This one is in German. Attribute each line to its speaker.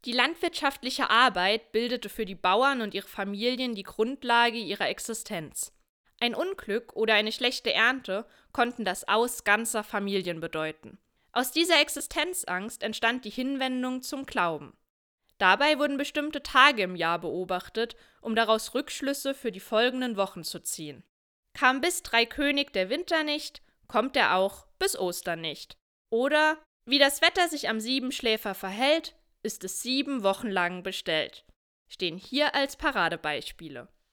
Speaker 1: Die landwirtschaftliche Arbeit bildete für die Bauern und ihre Familien die Grundlage ihrer Existenz. Ein Unglück oder eine schlechte Ernte konnten das Aus ganzer Familien bedeuten. Aus dieser Existenzangst entstand die Hinwendung zum Glauben. Dabei wurden bestimmte Tage im Jahr beobachtet, um daraus Rückschlüsse für die folgenden Wochen zu ziehen. Kam bis Dreikönig der Winter nicht, kommt er auch bis Ostern nicht. Oder, wie das Wetter sich am Siebenschläfer verhält, ist es 7 Wochen lang bestellt. Stehen hier als Paradebeispiele.